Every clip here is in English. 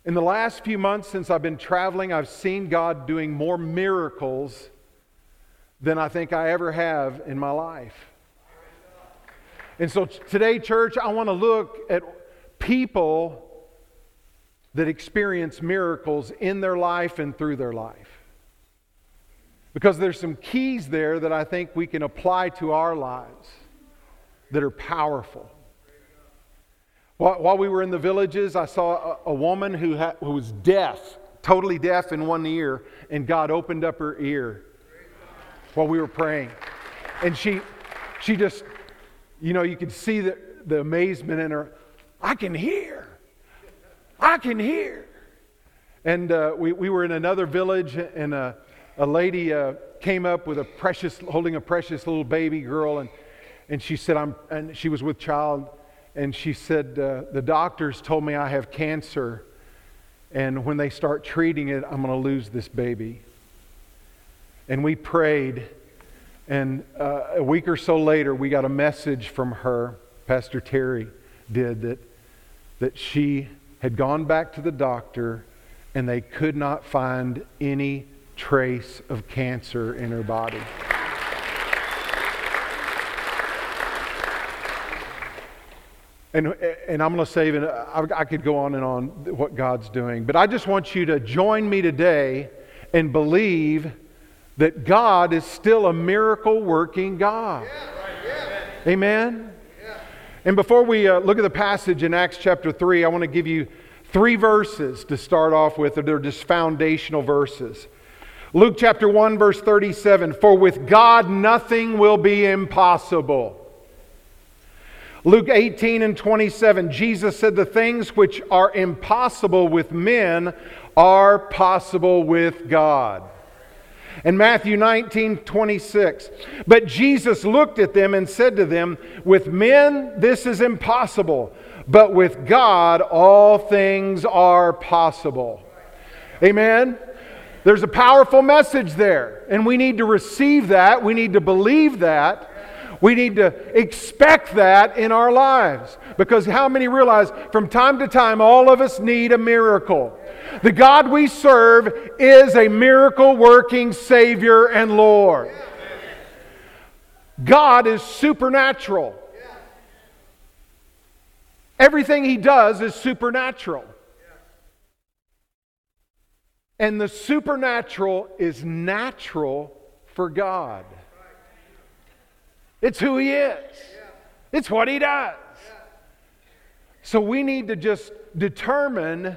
In the last few months since I've been traveling, I've seen God doing more miracles than I think I ever have in my life. And so today, church, I want to look at people that experience miracles in their life and through their life. Because there's some keys there that I think we can apply to our lives that are powerful. While we were in the villages, I saw a woman who was deaf, totally deaf in one ear, and God opened up her ear while we were praying. And she just, you could see the amazement in her. I can hear. I can hear. And we were in another village, and a lady came up with holding a precious little baby girl, and she said, and she was with child, and she said, the doctors told me I have cancer, and when they start treating it, I'm going to lose this baby. And we prayed, and a week or so later, we got a message from her, Pastor Terry did, that she had gone back to the doctor, and they could not find any trace of cancer in her body. And I'm going to save it. I could go on and on what God's doing. But I just want you to join me today and believe that God is still a miracle-working God. Amen? And before we look at the passage in Acts chapter 3, I want to give you 3 verses to start off with. They're just foundational verses. Luke chapter 1, verse 37, "For with God nothing will be impossible." Luke 18 and 27, Jesus said, "The things which are impossible with men are possible with God." And Matthew 19, 26, "But Jesus looked at them and said to them, with men this is impossible, but with God all things are possible." Amen? There's a powerful message there, and we need to receive that. We need to believe that. We need to expect that in our lives. Because how many realize from time to time all of us need a miracle? The God we serve is a miracle-working Savior and Lord. God is supernatural. Everything He does is supernatural. And the supernatural is natural for God. It's who He is. It's what He does. So we need to just determine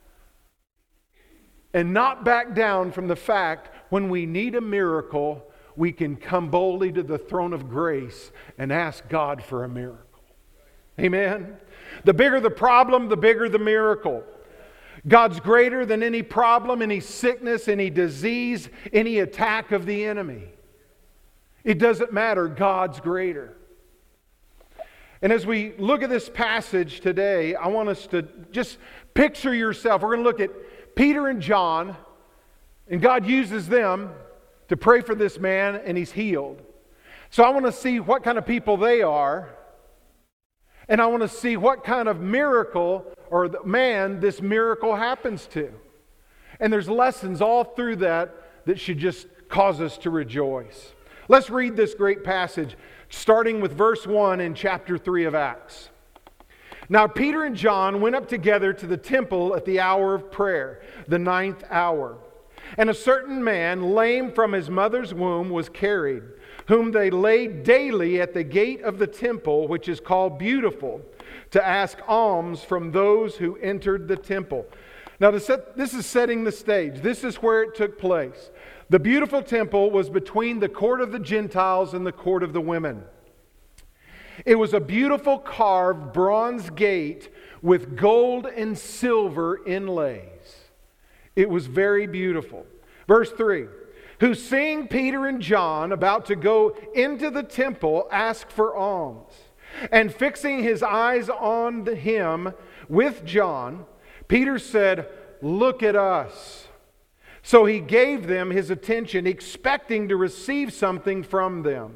and not back down from the fact when we need a miracle, we can come boldly to the throne of grace and ask God for a miracle. Amen? The bigger the problem, the bigger the miracle. God's greater than any problem, any sickness, any disease, any attack of the enemy. It doesn't matter. God's greater. And as we look at this passage today, I want us to just picture yourself. We're going to look at Peter and John, and God uses them to pray for this man, and he's healed. So I want to see what kind of people they are, and I want to see what kind of miracle or man this miracle happens to. And there's lessons all through that should just cause us to rejoice. Let's read this great passage, starting with verse 1 in chapter 3 of Acts. "Now Peter and John went up together to the temple at the hour of prayer, the 9th hour. And a certain man, lame from his mother's womb, was carried, whom they laid daily at the gate of the temple, which is called Beautiful, to ask alms from those who entered the temple." Now this is setting the stage. This is where it took place. The Beautiful temple was between the court of the Gentiles and the court of the women. It was a beautiful carved bronze gate with gold and silver inlays. It was very beautiful. Verse 3, "Who seeing Peter and John about to go into the temple asked for alms. And fixing his eyes on him with John, Peter said, 'Look at us.' So he gave them his attention, expecting to receive something from them.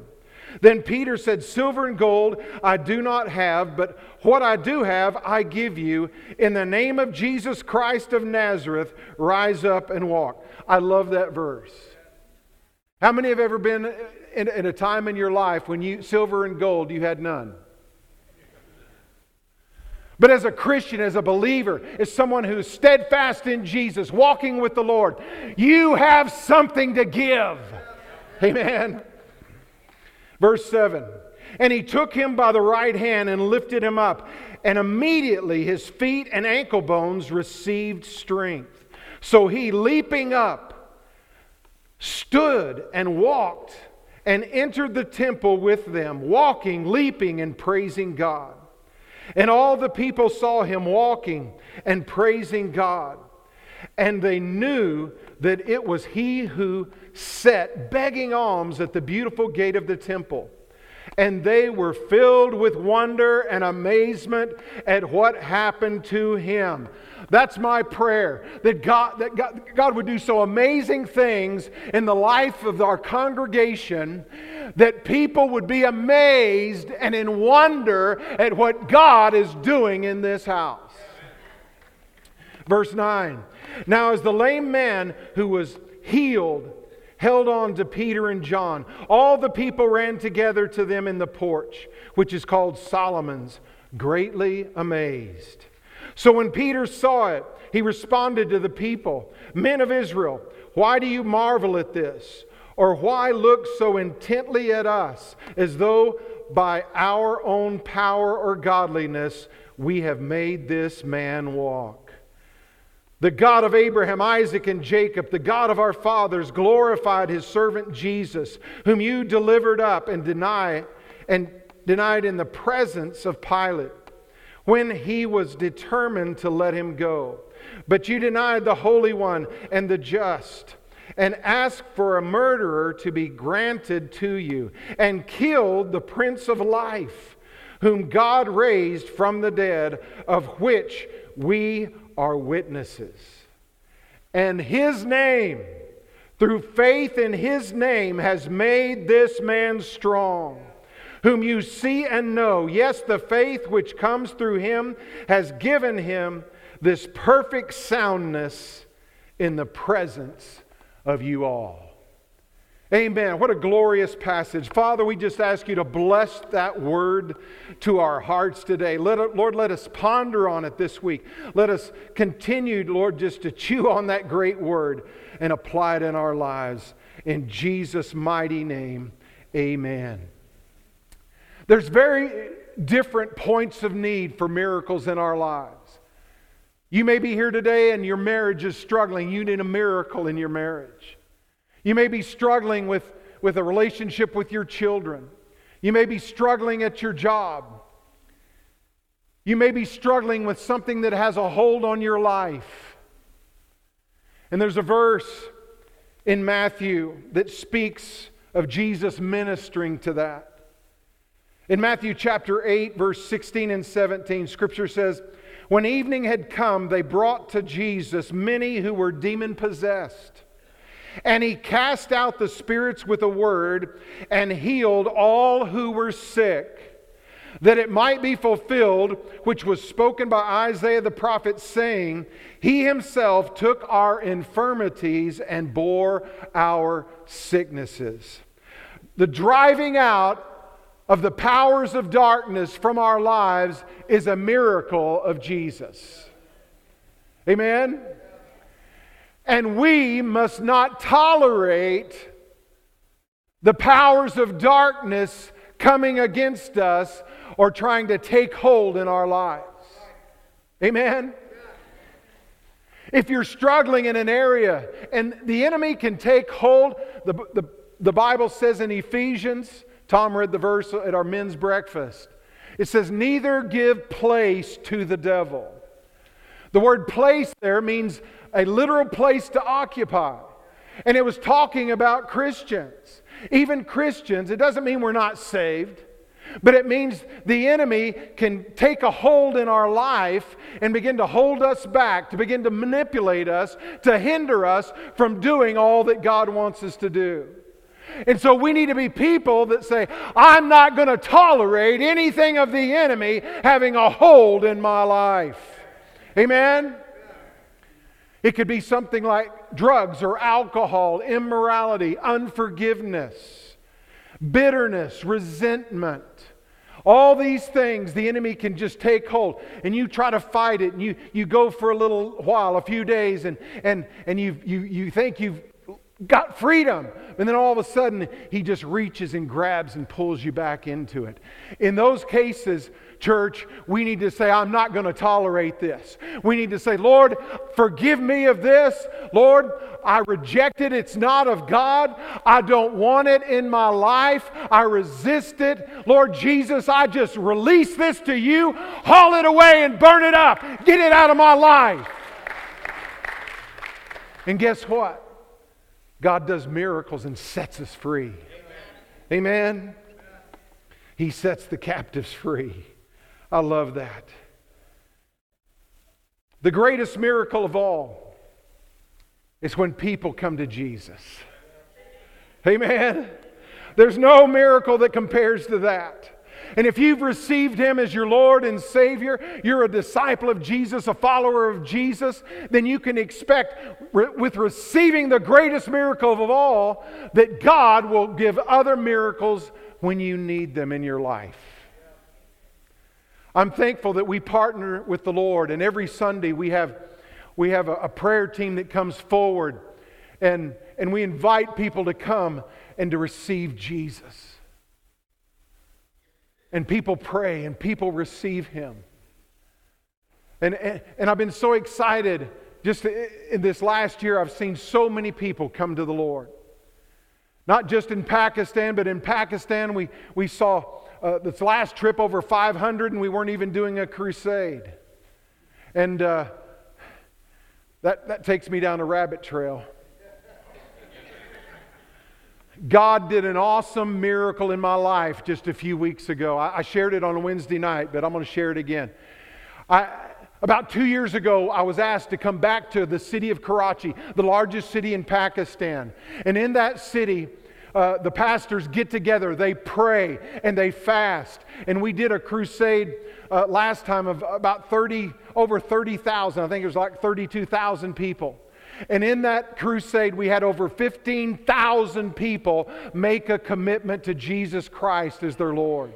Then Peter said, "Silver and gold I do not have, but what I do have I give you. In the name of Jesus Christ of Nazareth, rise up and walk." I love that verse. How many have ever been in a time in your life when silver and gold, you had none? But as a Christian, as a believer, as someone who's steadfast in Jesus, walking with the Lord, you have something to give. Amen. Verse 7. And he took him by the right hand and lifted him up. And immediately his feet and ankle bones received strength. So he, leaping up, stood and walked and entered the temple with them, walking, leaping, and praising God. And all the people saw him walking and praising God. And they knew that it was he who sat begging alms at the beautiful gate of the temple. And they were filled with wonder and amazement at what happened to him. That's my prayer, that God would do so amazing things in the life of our congregation that people would be amazed and in wonder at what God is doing in this house. Verse 9. Now as the lame man who was healed held on to Peter and John, all the people ran together to them in the porch, which is called Solomon's, greatly amazed. So when Peter saw it, he responded to the people, "Men of Israel, why do you marvel at this? Or why look so intently at us, as though by our own power or godliness we have made this man walk? The God of Abraham, Isaac, and Jacob, the God of our fathers, glorified his servant Jesus, whom you delivered up and denied in the presence of Pilate, when he was determined to let him go. But you denied the Holy One and the just, and asked for a murderer to be granted to you, and killed the Prince of Life, whom God raised from the dead, of which we are witnesses. And his name, through faith in his name, has made this man strong, whom you see and know. Yes, the faith which comes through him has given him this perfect soundness in the presence of you all." Amen. What a glorious passage. Father, we just ask you to bless that word to our hearts today. Lord, let us ponder on it this week. Let us continue, Lord, just to chew on that great word and apply it in our lives. In Jesus' mighty name, amen. There's very different points of need for miracles in our lives. You may be here today and your marriage is struggling. You need a miracle in your marriage. You may be struggling with a relationship with your children. You may be struggling at your job. You may be struggling with something that has a hold on your life. And there's a verse in Matthew that speaks of Jesus ministering to that. In Matthew chapter 8, verse 16 and 17, Scripture says, "When evening had come, they brought to Jesus many who were demon-possessed. And he cast out the spirits with a word and healed all who were sick, that it might be fulfilled, which was spoken by Isaiah the prophet, saying, He himself took our infirmities and bore our sicknesses." The driving out of the powers of darkness from our lives is a miracle of Jesus. Amen? And we must not tolerate the powers of darkness coming against us or trying to take hold in our lives. Amen? If you're struggling in an area and the enemy can take hold, the Bible says in Ephesians, Tom read the verse at our men's breakfast. It says, "Neither give place to the devil." The word place there means a literal place to occupy. And it was talking about Christians. Even Christians, it doesn't mean we're not saved, but it means the enemy can take a hold in our life and begin to hold us back, to begin to manipulate us, to hinder us from doing all that God wants us to do. And so we need to be people that say, I'm not going to tolerate anything of the enemy having a hold in my life. Amen? It could be something like drugs or alcohol, immorality, unforgiveness, bitterness, resentment. All these things the enemy can just take hold, and you try to fight it, and you go for a little while, a few days, and you think you've got freedom, and then all of a sudden he just reaches and grabs and pulls you back into it. In those cases, church, we need to say, I'm not going to tolerate this. We need to say, Lord, forgive me of this. Lord, I reject it. It's not of God. I don't want it in my life. I resist it. Lord Jesus, I just release this to you. Haul it away and burn it up. Get it out of my life. And guess what? God does miracles and sets us free. Amen? He sets the captives free. I love that. The greatest miracle of all is when people come to Jesus. Amen? There's no miracle that compares to that. And if you've received Him as your Lord and Savior, you're a disciple of Jesus, a follower of Jesus, then you can expect, with receiving the greatest miracle of all, that God will give other miracles when you need them in your life. I'm thankful that we partner with the Lord, and every Sunday we have a prayer team that comes forward, and we invite people to come and to receive Jesus. And people pray and people receive Him. And I've been so excited. Just in this last year, I've seen so many people come to the Lord. Not just in Pakistan, but in Pakistan we saw this last trip over 500, and we weren't even doing a crusade. And that takes me down a rabbit trail. God did an awesome miracle in my life just a few weeks ago. I shared it on a Wednesday night, but I'm going to share it again. About 2 years ago, I was asked to come back to the city of Karachi, the largest city in Pakistan. And in that city, the pastors get together, they pray, and they fast. And we did a crusade last time of about over 30,000. I think it was like 32,000 people. And in that crusade, we had over 15,000 people make a commitment to Jesus Christ as their Lord.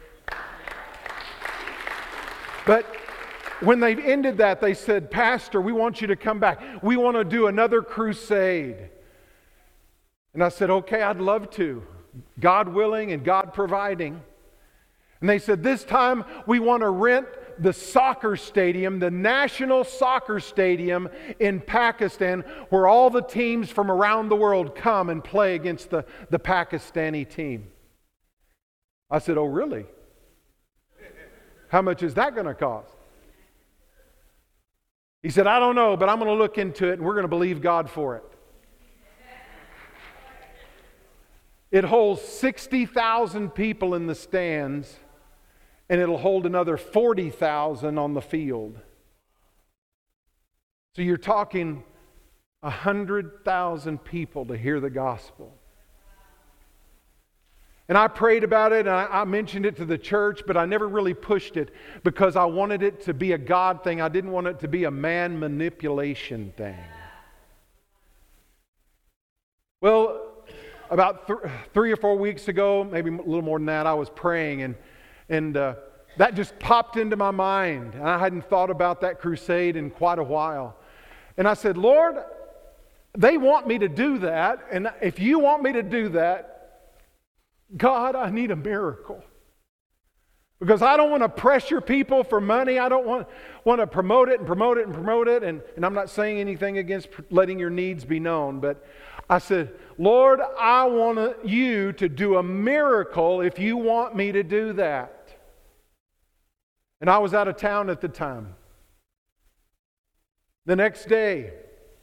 But when they ended that, they said, Pastor, we want you to come back. We want to do another crusade. And I said, okay, I'd love to. God willing and God providing. And they said, this time we want to rent the soccer stadium, the national soccer stadium in Pakistan, where all the teams from around the world come and play against the Pakistani team. I said, oh, really? How much is that going to cost? He said, I don't know, but I'm going to look into it, and we're going to believe God for it. It holds 60,000 people in the stands, and it'll hold another 40,000 on the field. So you're talking 100,000 people to hear the gospel. And I prayed about it, and I mentioned it to the church, but I never really pushed it because I wanted it to be a God thing. I didn't want it to be a man manipulation thing. Well, about 3 or 4 weeks ago, maybe a little more than that, I was praying, and that just popped into my mind. And I hadn't thought about that crusade in quite a while. And I said, Lord, they want me to do that. And if you want me to do that, God, I need a miracle. Because I don't want to pressure people for money. I don't want to promote it. And I'm not saying anything against letting your needs be known. But I said, Lord, I want you to do a miracle if you want me to do that. And I was out of town at the time. The next day,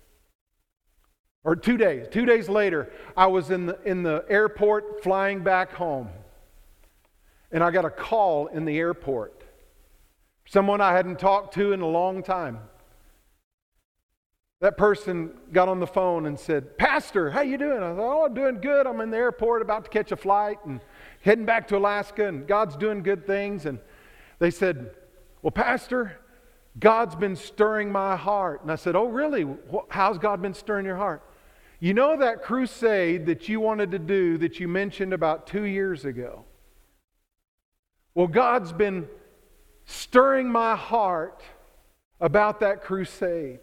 or 2 days later, I was in the airport flying back home. And I got a call in the airport. Someone I hadn't talked to in a long time. That person got on the phone and said, "Pastor, how you doing?" I thought, "Oh, I'm doing good. I'm in the airport about to catch a flight and heading back to Alaska, and God's doing good things." And they said, "Well, Pastor, God's been stirring my heart." And I said, "Oh, really? How's God been stirring your heart?" "You know that crusade that you wanted to do that you mentioned about 2 years ago? Well, God's been stirring my heart about that crusade."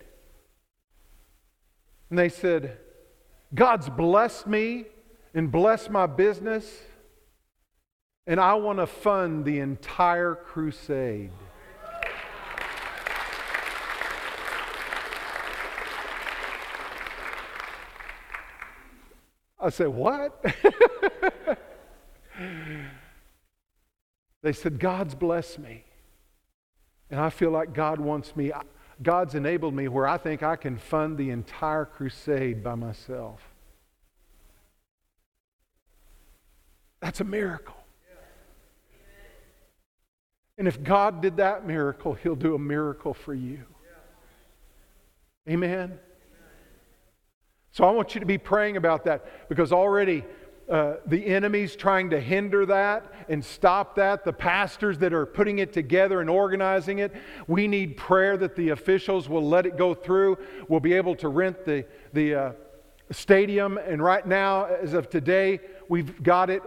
And they said, "God's blessed me and blessed my business, and I want to fund the entire crusade." I said, "What?" They said, "God's blessed me, and I feel like God wants me. God's enabled me where I think I can fund the entire crusade by myself." That's a miracle. And if God did that miracle, He'll do a miracle for you. Amen? So I want you to be praying about that, because already the enemy's trying to hinder that and stop that. The pastors that are putting it together and organizing it, we need prayer that the officials will let it go through. We'll be able to rent the stadium, and right now, as of today, we've got it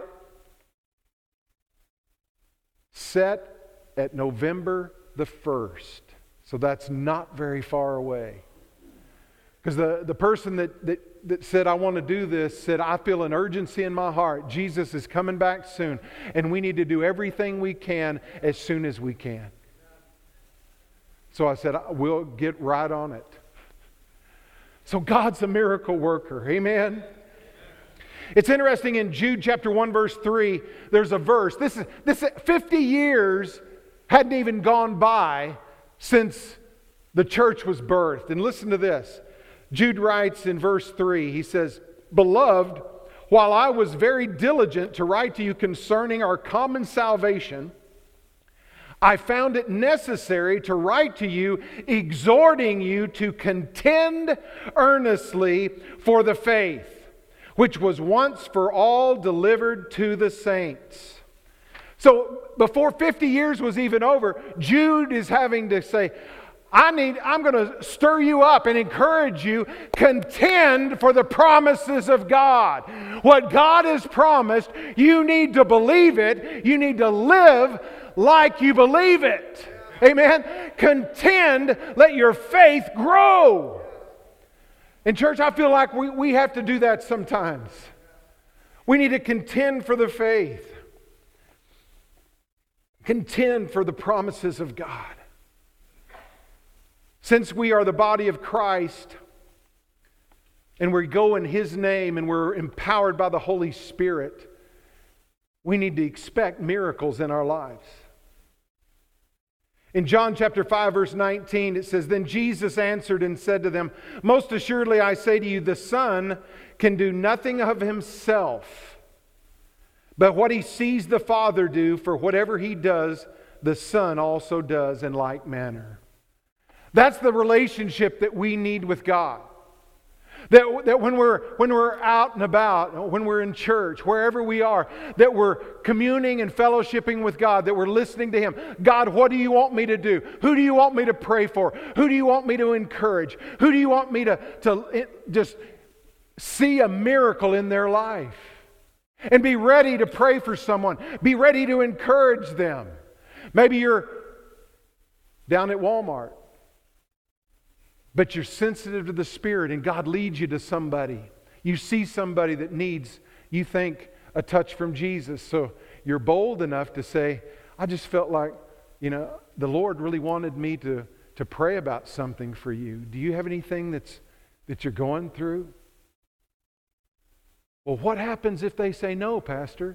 set at November the 1st. So that's not very far away. Because the person that said, "I want to do this," said, "I feel an urgency in my heart. Jesus is coming back soon, and we need to do everything we can as soon as we can." So I said, "We'll get right on it." So God's a miracle worker. Amen? It's interesting, in Jude chapter 1 verse 3, there's a verse. This 50 years hadn't even gone by since the church was birthed. And listen to this. Jude writes in verse 3, he says, "Beloved, while I was very diligent to write to you concerning our common salvation, I found it necessary to write to you, exhorting you to contend earnestly for the faith, which was once for all delivered to the saints." So before 50 years was even over, Jude is having to say, I'm going to stir you up and encourage you. Contend for the promises of God. What God has promised, you need to believe it. You need to live like you believe it. Amen? Contend, let your faith grow. In church, I feel like we have to do that sometimes. We need to contend for the faith. Contend for the promises of God. Since we are the body of Christ, and we go in His name, and we're empowered by the Holy Spirit, we need to expect miracles in our lives. In John chapter 5 verse 19, it says, "Then Jesus answered and said to them, Most assuredly I say to you, the Son can do nothing of Himself, but what He sees the Father do, for whatever He does, the Son also does in like manner." That's the relationship that we need with God. That when we're out and about, when we're in church, wherever we are, that we're communing and fellowshipping with God, that we're listening to Him. God, what do you want me to do? Who do you want me to pray for? Who do you want me to encourage? Who do you want me to just see a miracle in their life? And be ready to pray for someone. Be ready to encourage them. Maybe you're down at Walmart, but you're sensitive to the Spirit, and God leads you to somebody. You see somebody that needs, you think, a touch from Jesus. So you're bold enough to say, "I just felt like, the Lord really wanted me to pray about something for you. Do you have anything that you're going through?" Well, what happens if they say no, Pastor?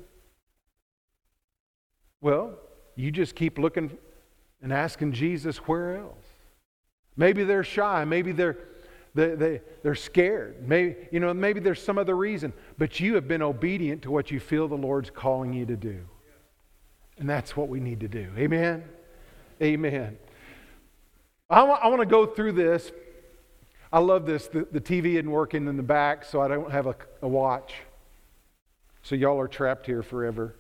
Well, you just keep looking and asking Jesus where else. Maybe they're shy. Maybe they're scared. Maybe there's some other reason. But you have been obedient to what you feel the Lord's calling you to do. And that's what we need to do. Amen? Amen. I want to go through this. I love this. The TV isn't working in the back, so I don't have a watch. So y'all are trapped here forever.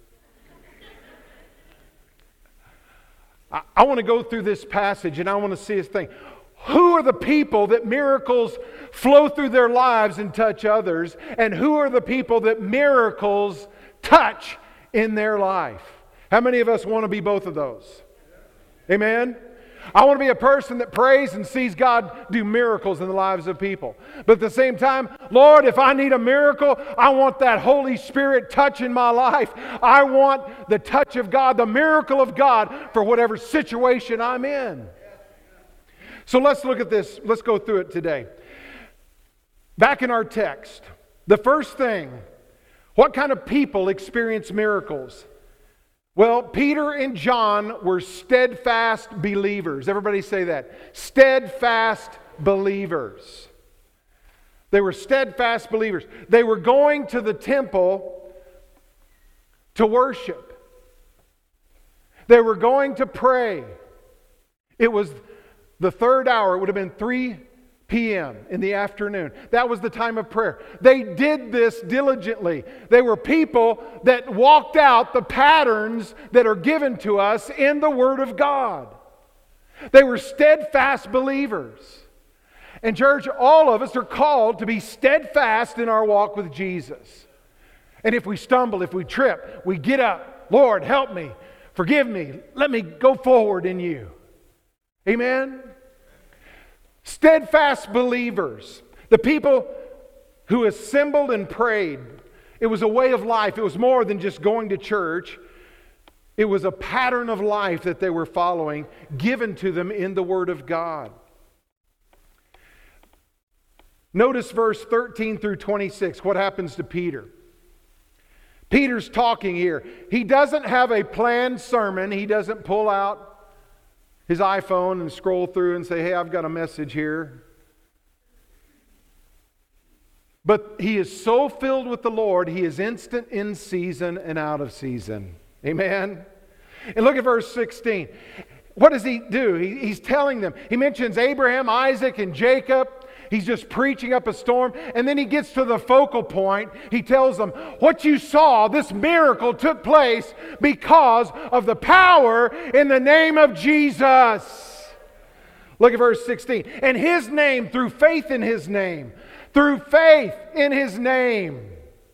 I want to go through this passage and I want to see this thing. Who are the people that miracles flow through their lives and touch others? And who are the people that miracles touch in their life? How many of us want to be both of those? Amen? I want to be a person that prays and sees God do miracles in the lives of people. But at the same time, Lord, if I need a miracle, I want that Holy Spirit touch in my life. I want the touch of God, the miracle of God for whatever situation I'm in. So let's look at this. Let's go through it today. Back in our text, the first thing, what kind of people experience miracles? Well, Peter and John were steadfast believers. Everybody say that. Steadfast believers. They were steadfast believers. They were going to the temple to worship. They were going to pray. It was the third hour. It would have been 3 p.m. in the afternoon. That was the time of prayer. They did this diligently. They were people that walked out the patterns that are given to us in the Word of God. They were steadfast believers. And church, all of us are called to be steadfast in our walk with Jesus. And if we stumble, if we trip, we get up. Lord, help me. Forgive me. Let me go forward in you. Amen? Steadfast believers, the people who assembled and prayed. It was a way of life. It was more than just going to church. It was a pattern of life that they were following, given to them in the Word of God. Notice verse 13 through 26. What happens to Peter? Peter's talking here. He doesn't have a planned sermon. He doesn't pull out his iPhone and scroll through and say, hey, I've got a message here. But he is so filled with the Lord, he is instant in season and out of season. Amen? And look at verse 16. What does he do? He's telling them. He mentions Abraham, Isaac, and Jacob. He's just preaching up a storm. And then he gets to the focal point. He tells them, what you saw, this miracle took place because of the power in the name of Jesus. Look at verse 16. And His name, through faith in His name, through faith in His name,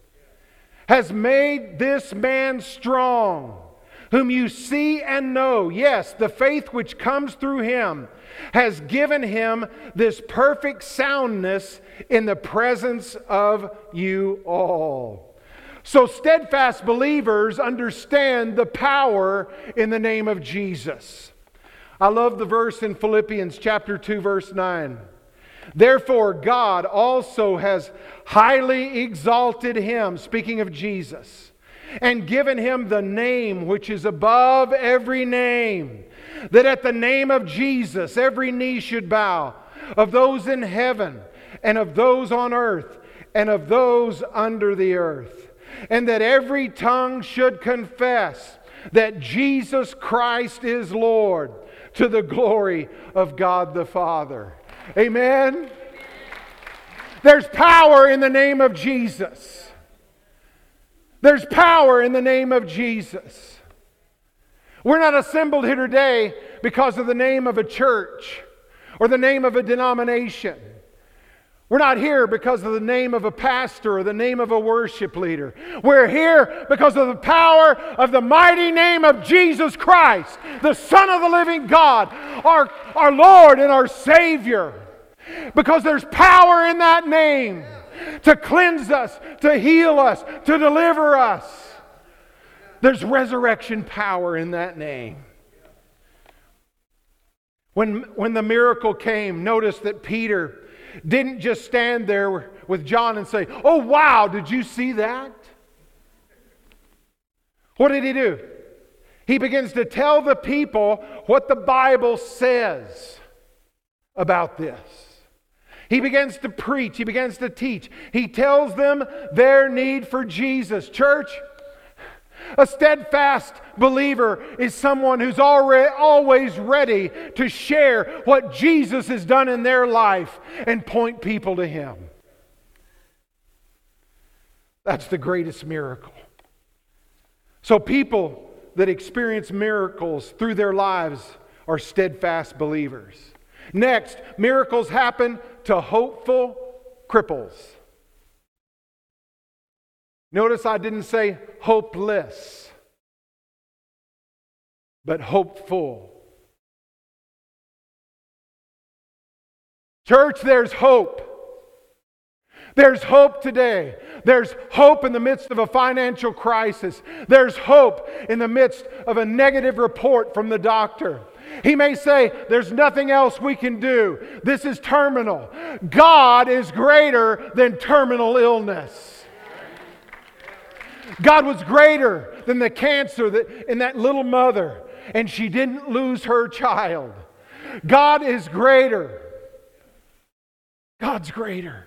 has made this man strong, whom you see and know. Yes, the faith which comes through Him has given him this perfect soundness in the presence of you all. So steadfast believers understand the power in the name of Jesus. I love the verse in Philippians chapter 2 verse 9. Therefore God also has highly exalted Him, speaking of Jesus, and given Him the name which is above every name, that at the name of Jesus every knee should bow, of those in heaven and of those on earth and of those under the earth, and that every tongue should confess that Jesus Christ is Lord, to the glory of God the Father. Amen? There's power in the name of Jesus. There's power in the name of Jesus. We're not assembled here today because of the name of a church or the name of a denomination. We're not here because of the name of a pastor or the name of a worship leader. We're here because of the power of the mighty name of Jesus Christ, the Son of the living God, our Lord and our Savior. Because there's power in that name to cleanse us, to heal us, to deliver us. There's resurrection power in that name. When the miracle came, notice that Peter didn't just stand there with John and say, "Oh wow, did you see that?" What did he do? He begins to tell the people what the Bible says about this. He begins to preach. He begins to teach. He tells them their need for Jesus. Church, A steadfast believer is someone who's always ready to share what Jesus has done in their life and point people to Him. That's the greatest miracle. So people that experience miracles through their lives are steadfast believers. Next, miracles happen to hopeful cripples. Notice I didn't say hopeless, but hopeful. Church, there's hope. There's hope today. There's hope in the midst of a financial crisis. There's hope in the midst of a negative report from the doctor. He may say, there's nothing else we can do. This is terminal. God is greater than terminal illness. God was greater than the cancer in that little mother, and she didn't lose her child. God is greater. God's greater.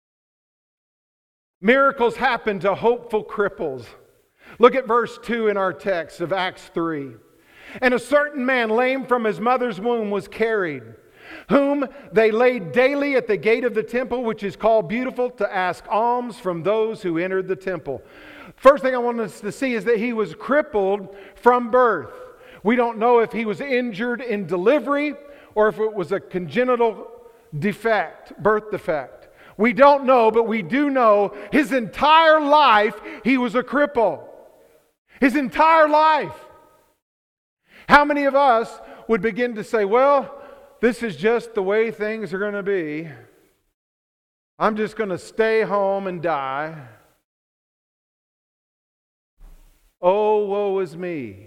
Miracles happen to hopeful cripples. Look at verse 2 in our text of Acts 3. And a certain man, lame from his mother's womb, was carried, whom they laid daily at the gate of the temple, which is called Beautiful, to ask alms from those who entered the temple. First thing I want us to see is that he was crippled from birth. We don't know if he was injured in delivery or if it was a congenital defect, birth defect. We don't know, but we do know his entire life he was a cripple. His entire life. How many of us would begin to say, well, this is just the way things are going to be. I'm just going to stay home and die. Oh, woe is me.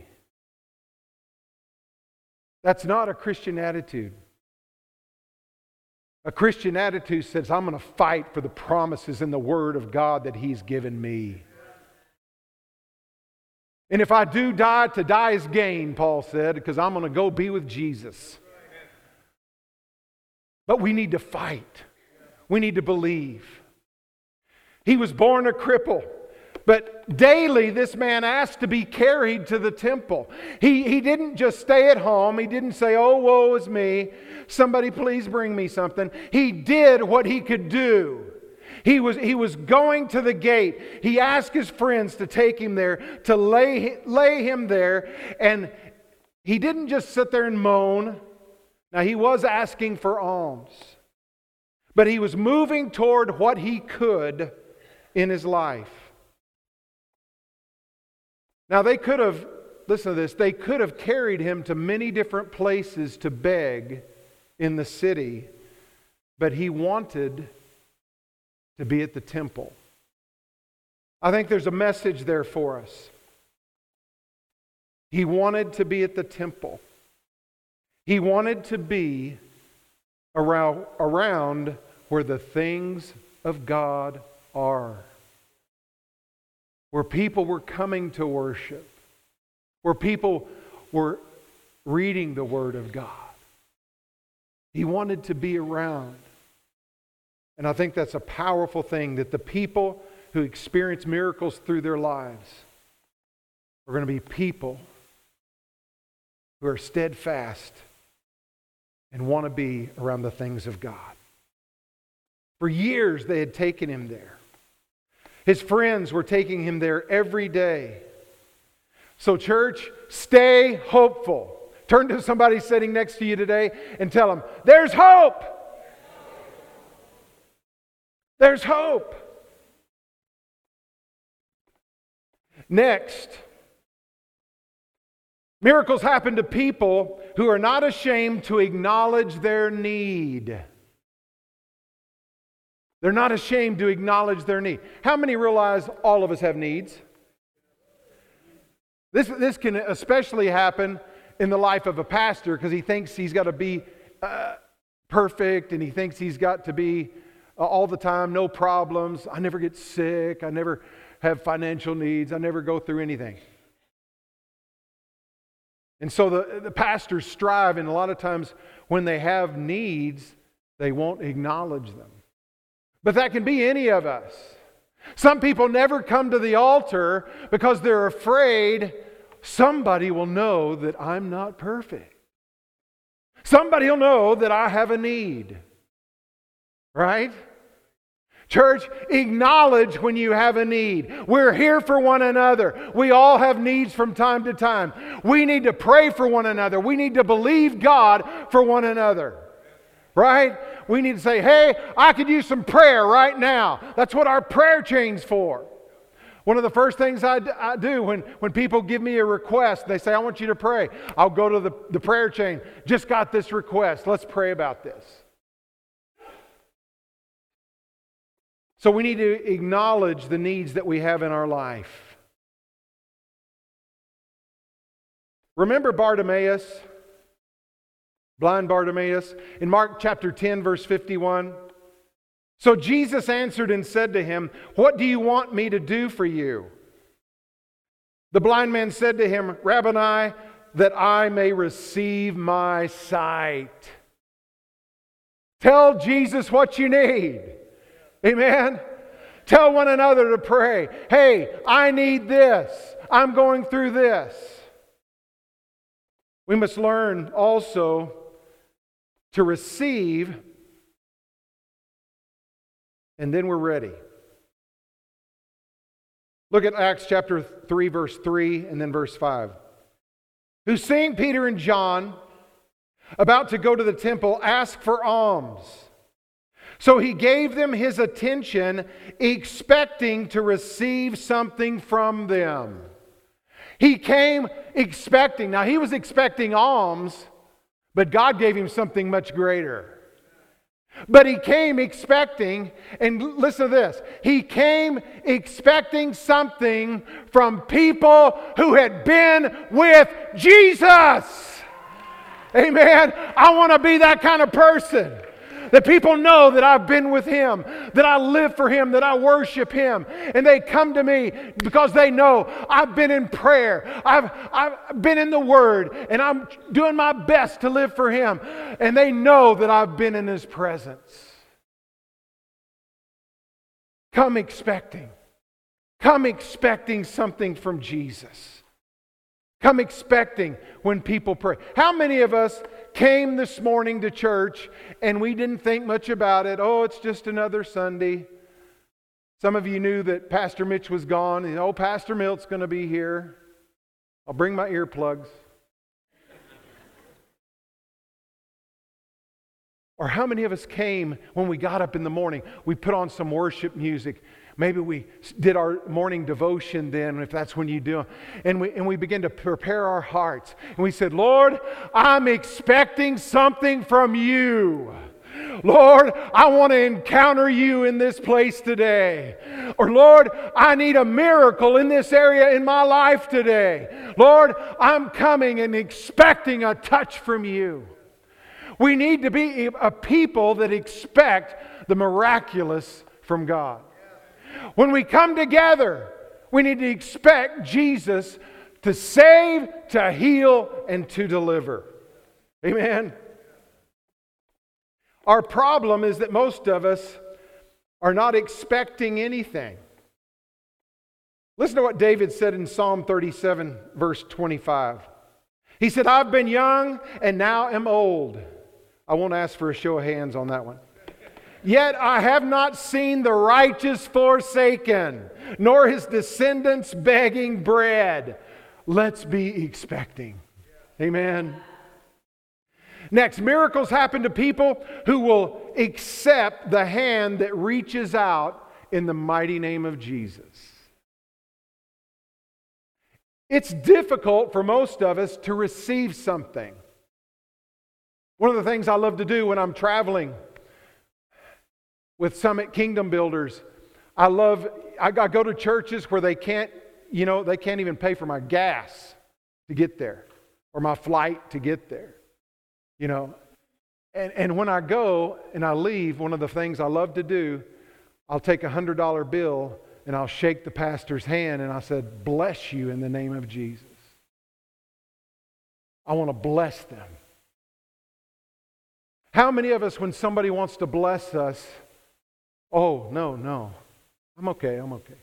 That's not a Christian attitude. A Christian attitude says, I'm going to fight for the promises in the Word of God that He's given me. And if I do die, to die is gain, Paul said, because I'm going to go be with Jesus. But we need to fight. We need to believe. He was born a cripple. But daily this man asked to be carried to the temple. He didn't just stay at home. He didn't say, oh, woe is me. Somebody please bring me something. He did what he could do. He was going to the gate. He asked his friends to take him there, to lay him there. And he didn't just sit there and moan. Now he was asking for alms. But he was moving toward what he could in his life. Now they could have, listen to this, they could have carried him to many different places to beg in the city, but he wanted to be at the temple. I think there's a message there for us. He wanted to be at the temple. He wanted to be around where the things of God are. Where people were coming to worship. Where people were reading the Word of God. He wanted to be around. And I think that's a powerful thing, that the people who experience miracles through their lives are going to be people who are steadfast and want to be around the things of God. For years they had taken him there. His friends were taking him there every day. So church, stay hopeful. Turn to somebody sitting next to you today and tell them, there's hope. There's hope. Next, miracles happen to people who are not ashamed to acknowledge their need. They're not ashamed to acknowledge their need. How many realize all of us have needs? This can especially happen in the life of a pastor because he thinks he's got to be perfect and he thinks he's got to be all the time, no problems. I never get sick. I never have financial needs. I never go through anything. And so the pastors strive, and a lot of times when they have needs, they won't acknowledge them. But that can be any of us. Some people never come to the altar because they're afraid somebody will know that I'm not perfect. Somebody will know that I have a need. Right? Church, acknowledge when you have a need. We're here for one another. We all have needs from time to time. We need to pray for one another. We need to believe God for one another. Right? We need to say, hey, I could use some prayer right now. That's what our prayer chain's for. One of the first things I do when people give me a request, they say, I want you to pray. I'll go to the prayer chain. Just got this request. Let's pray about this. So we need to acknowledge the needs that we have in our life. Remember Bartimaeus? Blind Bartimaeus? In Mark chapter 10, verse 51. So Jesus answered and said to him, what do you want me to do for you? The blind man said to him, Rabboni, that I may receive my sight. Tell Jesus what you need. Amen? Tell one another to pray. Hey, I need this. I'm going through this. We must learn also to receive, and then we're ready. Look at Acts chapter 3, verse 3, and then verse 5. Who, seeing Peter and John about to go to the temple, asked for alms. So he gave them his attention, expecting to receive something from them. He came expecting. Now, he was expecting alms, but God gave him something much greater. But he came expecting, and listen to this, he came expecting something from people who had been with Jesus. Amen. I want to be that kind of person. That people know that I've been with Him, that I live for Him, that I worship Him. And they come to me because they know I've been in prayer. I've been in the Word, and I'm doing my best to live for Him. And they know that I've been in His presence. Come expecting. Come expecting something from Jesus. Come expecting when people pray. How many of us came this morning to church and we didn't think much about it? Oh, it's just another Sunday. Some of you knew that Pastor Mitch was gone. And, oh, Pastor Milt's going to be here. I'll bring my earplugs. Or how many of us came when we got up in the morning, we put on some worship music. Maybe we did our morning devotion then, if that's when you do it. And we began to prepare our hearts. And we said, Lord, I'm expecting something from you. Lord, I want to encounter you in this place today. Or Lord, I need a miracle in this area in my life today. Lord, I'm coming and expecting a touch from you. We need to be a people that expect the miraculous from God. When we come together, we need to expect Jesus to save, to heal, and to deliver. Amen. Our problem is that most of us are not expecting anything. Listen to what David said in Psalm 37, verse 25. He said, I've been young and now am old. I won't ask for a show of hands on that one. Yet I have not seen the righteous forsaken, nor his descendants begging bread. Let's be expecting. Amen. Next, miracles happen to people who will accept the hand that reaches out in the mighty name of Jesus. It's difficult for most of us to receive something. One of the things I love to do when I'm traveling with Summit Kingdom Builders, I go to churches where they can't even pay for my gas to get there or my flight to get there. And when I go and I leave, one of the things I love to do, I'll take a $100 bill and I'll shake the pastor's hand and I said, bless you in the name of Jesus. I want to bless them. How many of us, when somebody wants to bless us, oh, no. I'm okay. I'm okay.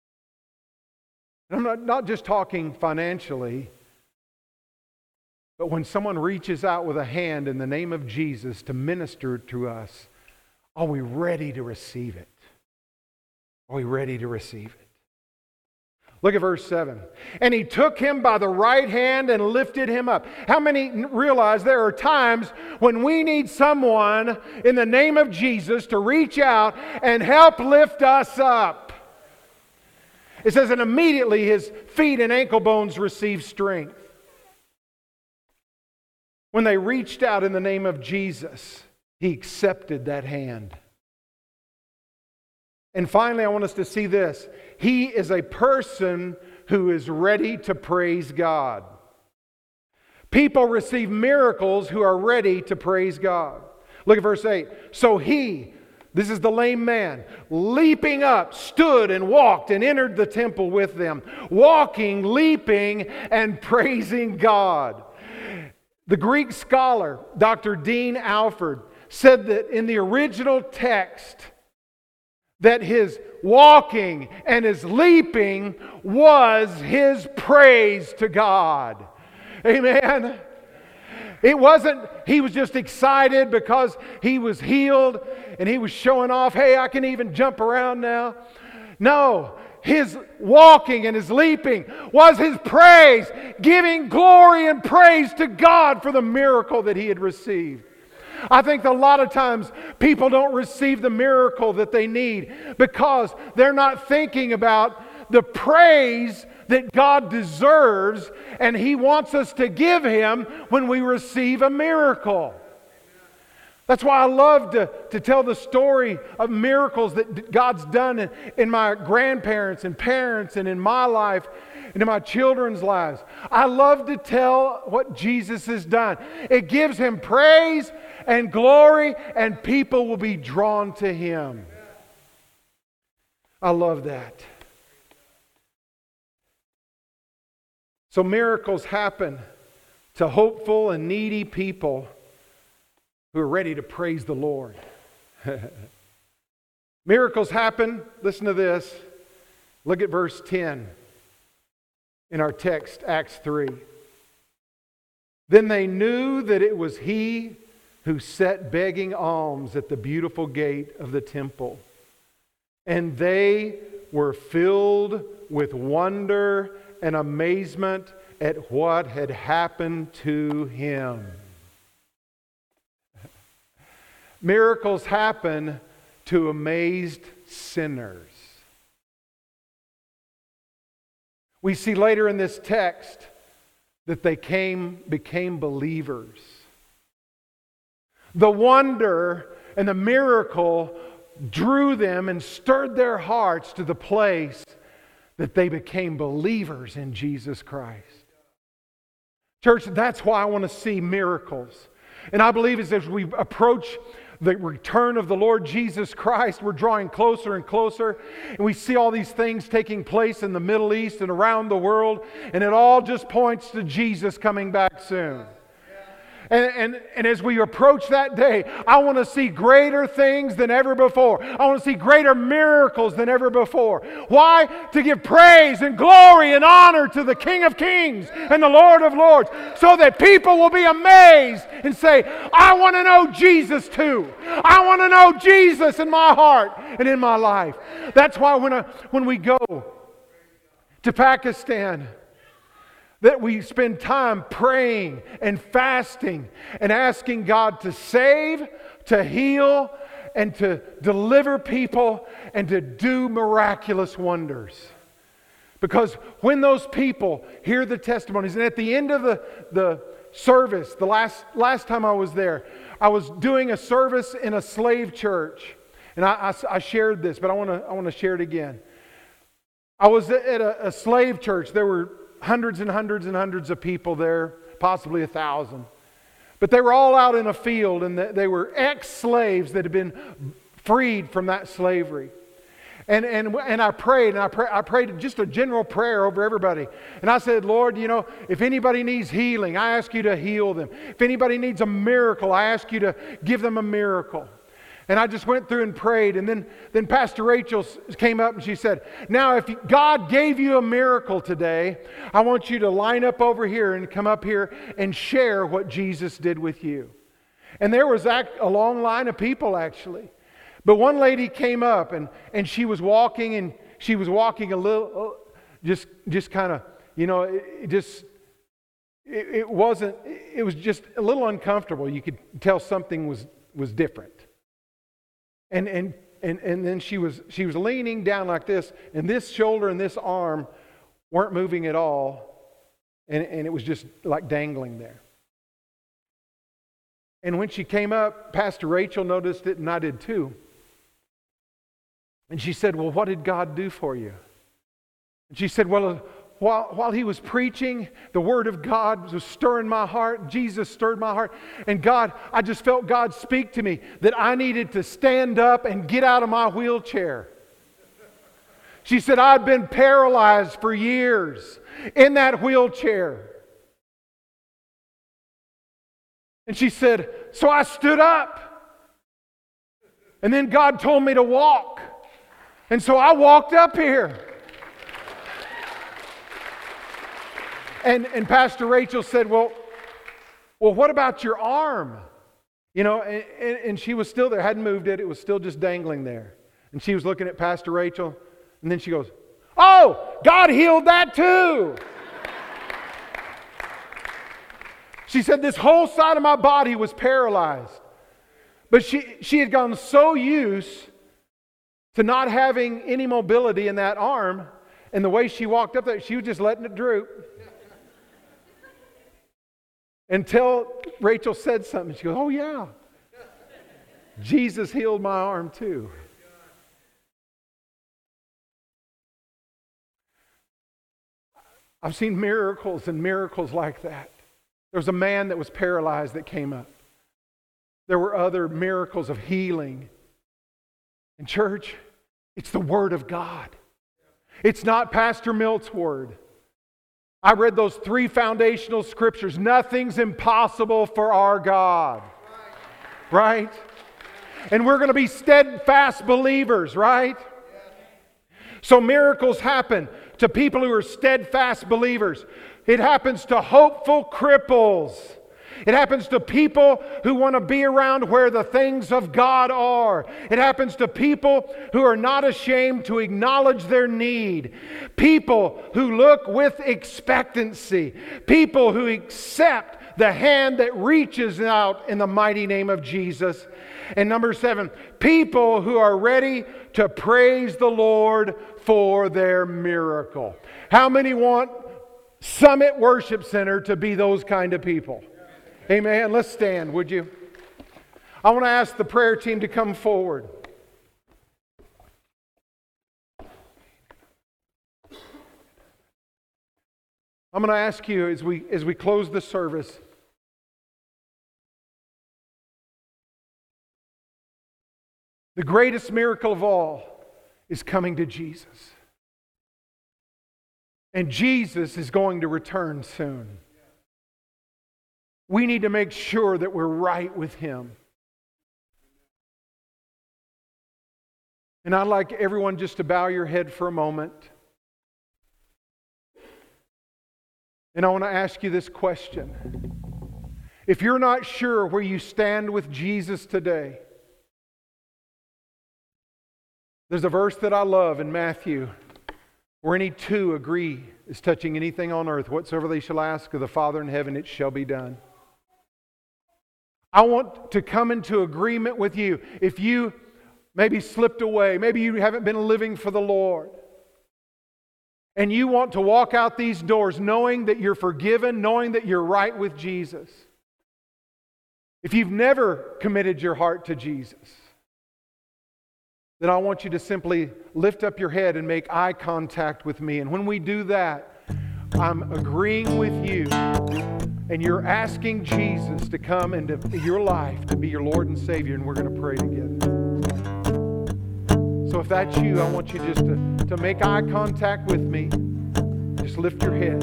And I'm not just talking financially, but when someone reaches out with a hand in the name of Jesus to minister to us, are we ready to receive it? Are we ready to receive it? Look at verse 7. And he took him by the right hand and lifted him up. How many realize there are times when we need someone in the name of Jesus to reach out and help lift us up? It says, and immediately his feet and ankle bones received strength. When they reached out in the name of Jesus, he accepted that hand. And finally, I want us to see this. He is a person who is ready to praise God. People receive miracles who are ready to praise God. Look at verse 8. So he, this is the lame man, leaping up, stood and walked and entered the temple with them, walking, leaping, and praising God. The Greek scholar, Dr. Dean Alford, said that in the original text, that his walking and his leaping was his praise to God. Amen. It wasn't, he was just excited because he was healed and he was showing off, hey, I can even jump around now. No, his walking and his leaping was his praise, giving glory and praise to God for the miracle that he had received. I think a lot of times people don't receive the miracle that they need because they're not thinking about the praise that God deserves and He wants us to give Him when we receive a miracle. That's why I love to tell the story of miracles that God's done in my grandparents and parents and in my life and in my children's lives. I love to tell what Jesus has done. It gives Him praise and glory, and people will be drawn to Him. I love that. So miracles happen to hopeful and needy people who are ready to praise the Lord. Miracles happen, listen to this. Look at verse 10 in our text, Acts 3. Then they knew that it was He who sat begging alms at the beautiful gate of the temple. And they were filled with wonder and amazement at what had happened to him. Miracles happen to amazed sinners. We see later in this text that they became believers. The wonder and the miracle drew them and stirred their hearts to the place that they became believers in Jesus Christ. Church, that's why I want to see miracles. And I believe as we approach the return of the Lord Jesus Christ, we're drawing closer and closer. And we see all these things taking place in the Middle East and around the world. And it all just points to Jesus coming back soon. And as we approach that day, I want to see greater things than ever before. I want to see greater miracles than ever before. Why? To give praise and glory and honor to the King of Kings and the Lord of Lords, so that people will be amazed and say, I want to know Jesus too. I want to know Jesus in my heart and in my life. That's why when we go to Pakistan, that we spend time praying and fasting and asking God to save, to heal, and to deliver people and to do miraculous wonders. Because when those people hear the testimonies, and at the end of the service, the last time I was there, I was doing a service in a slave church. And I shared this, but I want to share it again. I was at a slave church. There were hundreds and hundreds and hundreds of people there, possibly 1,000. But they were all out in a field, and they were ex-slaves that had been freed from that slavery. And I prayed just a general prayer over everybody. And I said, Lord, if anybody needs healing, I ask you to heal them. If anybody needs a miracle, I ask you to give them a miracle. And I just went through and prayed. And then Pastor Rachel came up and she said, now if God gave you a miracle today, I want you to line up over here and come up here and share what Jesus did with you. And there was a long line of people actually. But one lady came up and she was walking a little, just kind of, it was just a little uncomfortable. You could tell something was different. And then she was leaning down like this, and this shoulder and this arm weren't moving at all, and it was just like dangling there. And when she came up, Pastor Rachel noticed it, and I did too. And she said, well, what did God do for you? And she said, well, while he was preaching, the Word of God was stirring my heart. Jesus stirred my heart. And I just felt God speak to me that I needed to stand up and get out of my wheelchair. She said, I'd been paralyzed for years in that wheelchair. And she said, so I stood up. And then God told me to walk. And so I walked up here. And Pastor Rachel said, well, what about your arm? And she was still there, hadn't moved it. It was still just dangling there. And she was looking at Pastor Rachel. And then she goes, oh, God healed that too. She said, this whole side of my body was paralyzed. But she had gotten so used to not having any mobility in that arm. And the way she walked up there, she was just letting it droop. Until Rachel said something. She goes, oh yeah, Jesus healed my arm too. I've seen miracles and miracles like that. There was a man that was paralyzed that came up. There were other miracles of healing. In church, it's the Word of God. It's not Pastor Milt's word. I read those 3 foundational scriptures. Nothing's impossible for our God. Right? And we're going to be steadfast believers, right? So miracles happen to people who are steadfast believers. It happens to hopeful cripples. It happens to people who want to be around where the things of God are. It happens to people who are not ashamed to acknowledge their need. People who look with expectancy. People who accept the hand that reaches out in the mighty name of Jesus. And number 7, people who are ready to praise the Lord for their miracle. How many want Summit Worship Center to be those kind of people? Amen. Let's stand, would you? I want to ask the prayer team to come forward. I'm going to ask you as we close the service, the greatest miracle of all is coming to Jesus. And Jesus is going to return soon. We need to make sure that we're right with Him. And I'd like everyone just to bow your head for a moment. And I want to ask you this question. If you're not sure where you stand with Jesus today, there's a verse that I love in Matthew where any two agree is touching anything on earth, whatsoever they shall ask of the Father in heaven, it shall be done. I want to come into agreement with you. If you maybe slipped away, maybe you haven't been living for the Lord, and you want to walk out these doors knowing that you're forgiven, knowing that you're right with Jesus. If you've never committed your heart to Jesus, then I want you to simply lift up your head and make eye contact with me. And when we do that, I'm agreeing with you. And you're asking Jesus to come into your life to be your Lord and Savior, and we're going to pray together. So if that's you, I want you just to make eye contact with me. Just lift your head.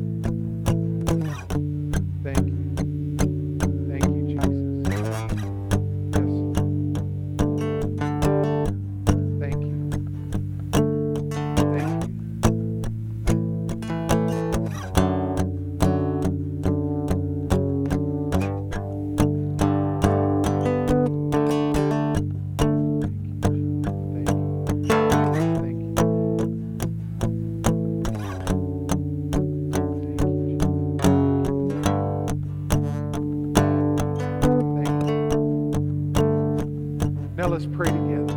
Thank you. Thank you, Jesus. Now let's pray together.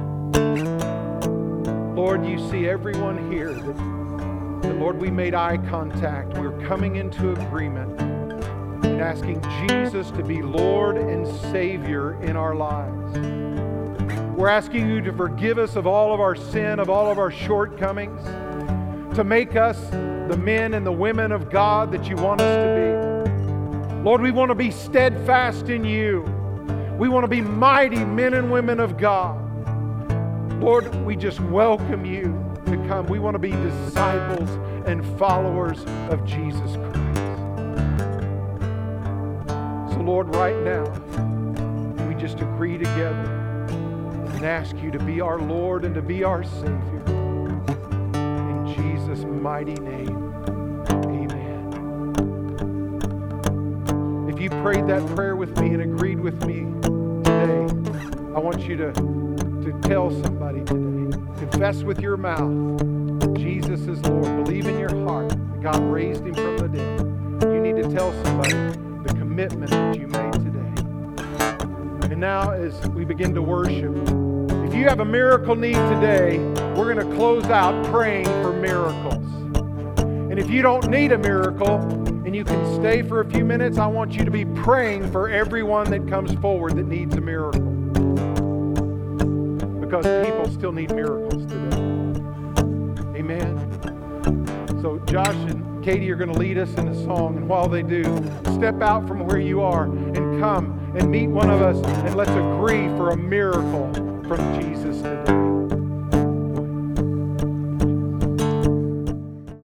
Lord, you see everyone here that Lord, we made eye contact. We're coming into agreement and asking Jesus to be Lord and Savior in our lives. We're asking you to forgive us of all of our sin, of all of our shortcomings, to make us the men and the women of God that you want us to be. Lord, we want to be steadfast in you. We want to be mighty men and women of God. Lord, we just welcome you to come. We want to be disciples and followers of Jesus Christ. So Lord, right now, we just agree together and ask you to be our Lord and to be our Savior. In Jesus' mighty name, amen. If you prayed that prayer with me and agreed with me today, I want you to tell somebody today. Confess with your mouth Jesus is Lord. Believe in your heart that God raised Him from the dead. You need to tell somebody the commitment that you made today. And now as we begin to worship, if you have a miracle need today, we're going to close out praying for miracles. And if you don't need a miracle and you can stay for a few minutes, I want you to be praying for everyone that comes forward that needs a miracle. Because people still need miracles today. Amen. So Josh and Katie are going to lead us in a song, and while they do, step out from where you are and come and meet one of us, and let's agree for a miracle from Jesus today.